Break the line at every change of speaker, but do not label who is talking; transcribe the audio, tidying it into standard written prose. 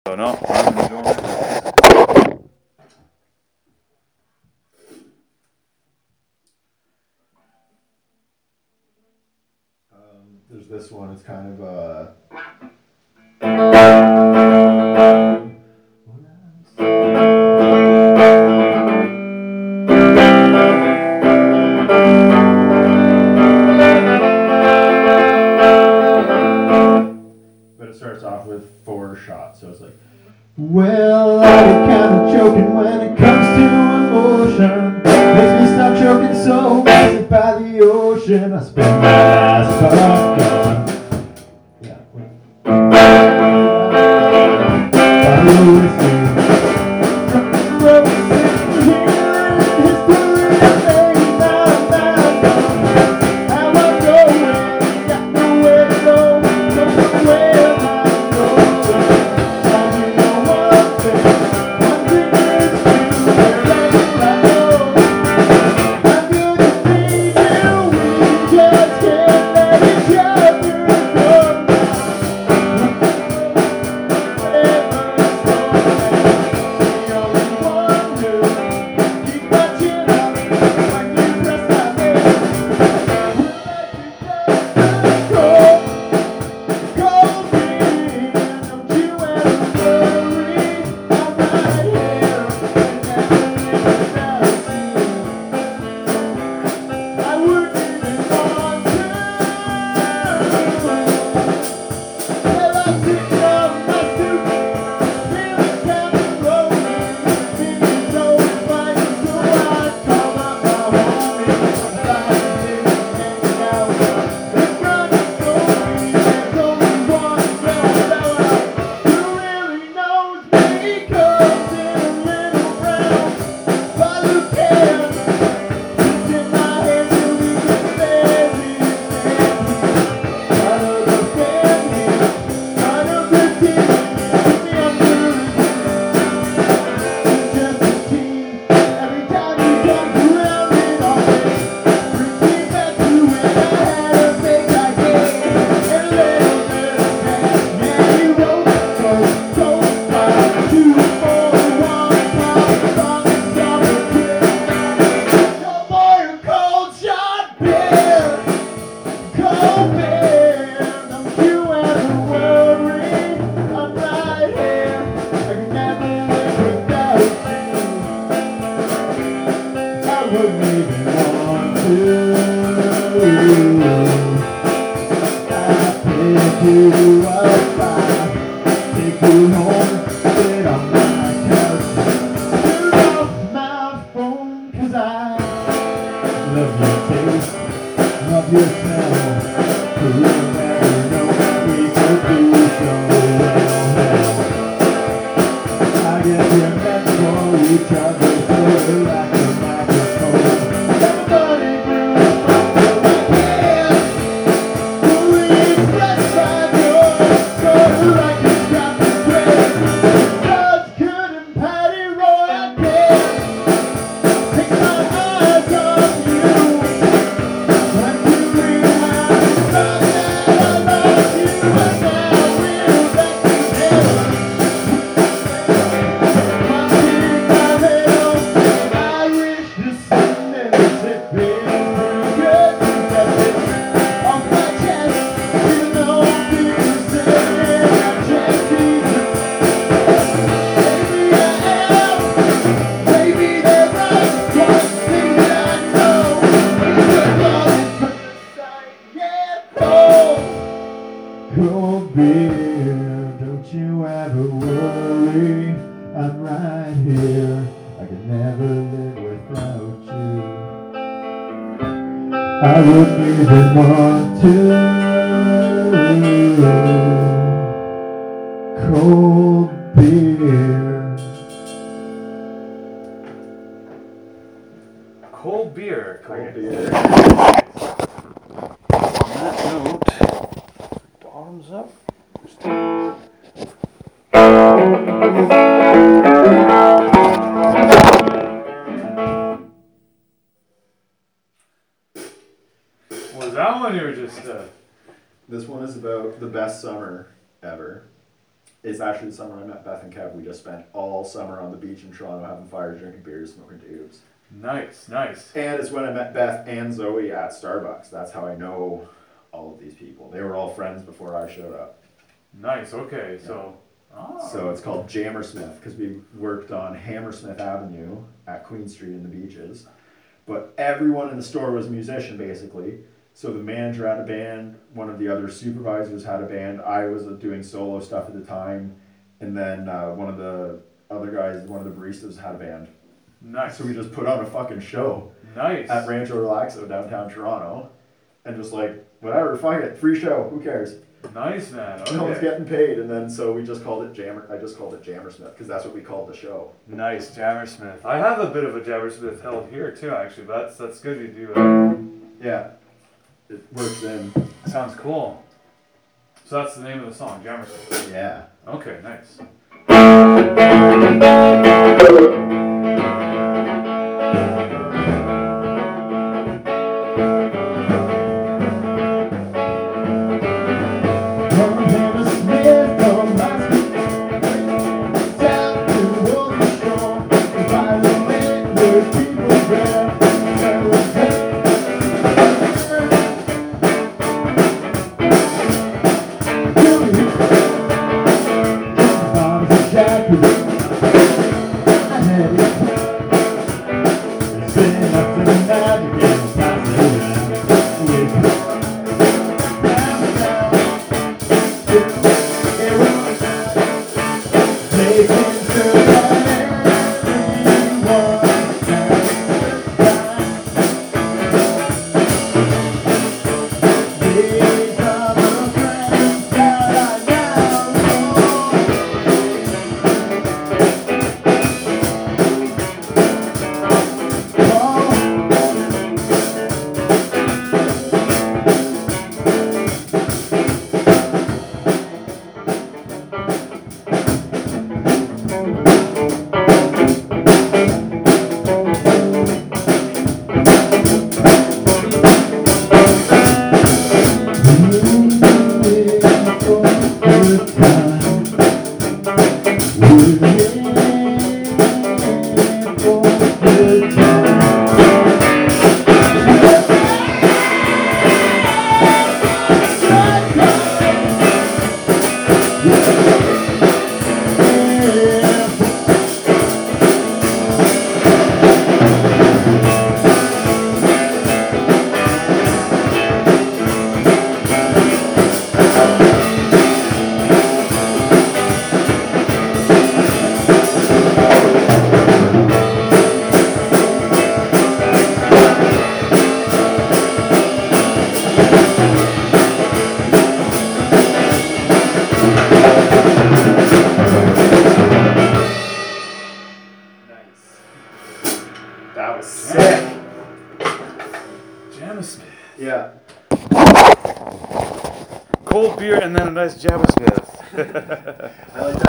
So no, I'm enjoying it.
There's this one. It's kind of but it starts off with 4 shots, so it's like, well, I get kind of choking when it comes to emotion. Makes me stop choking so much by the ocean. I spend my last buck gone. Yeah. By the whiskey. I wouldn't even want to. Cold beer.
Cold beer.
Cold beer.
On that note, bottoms up. Was that one or just
This one is about the best summer ever.
it's actually the summer I met Beth and Kev. We just spent all summer on the beach in Toronto having fires, drinking beers, smoking tubes.
Nice, nice.
And it's when I met Beth and Zoe at Starbucks. That's how I know all of these people. They were all friends before I showed up.
Nice, okay, so. Oh.
So it's called Jammersmith because we worked on Hammersmith Avenue at Queen Street in the Beaches. But everyone in the store was a musician basically. So the manager had a band, one of the other supervisors had a band. I was doing solo stuff at the time. And then one of the other guys, one of the baristas had a band.
Nice.
So we just put on a fucking show.
Nice.
At Rancho Relaxo downtown Toronto. And just like, whatever, fuck it, free show, who cares?
Nice, man. Okay.
No one's getting paid, and then so we just called it I just called it Jammersmith because that's what we called the show.
Nice, Jammersmith. I have a bit of a Jammersmith held here too, actually. But that's good you do that.
Yeah, it works in.
Sounds cool. So that's the name of the song, Jammersmith.
Yeah.
Okay, nice.
That was sick.
Jammersmith.
Yeah.
Cold beer and then a nice Jammersmith.
I like that.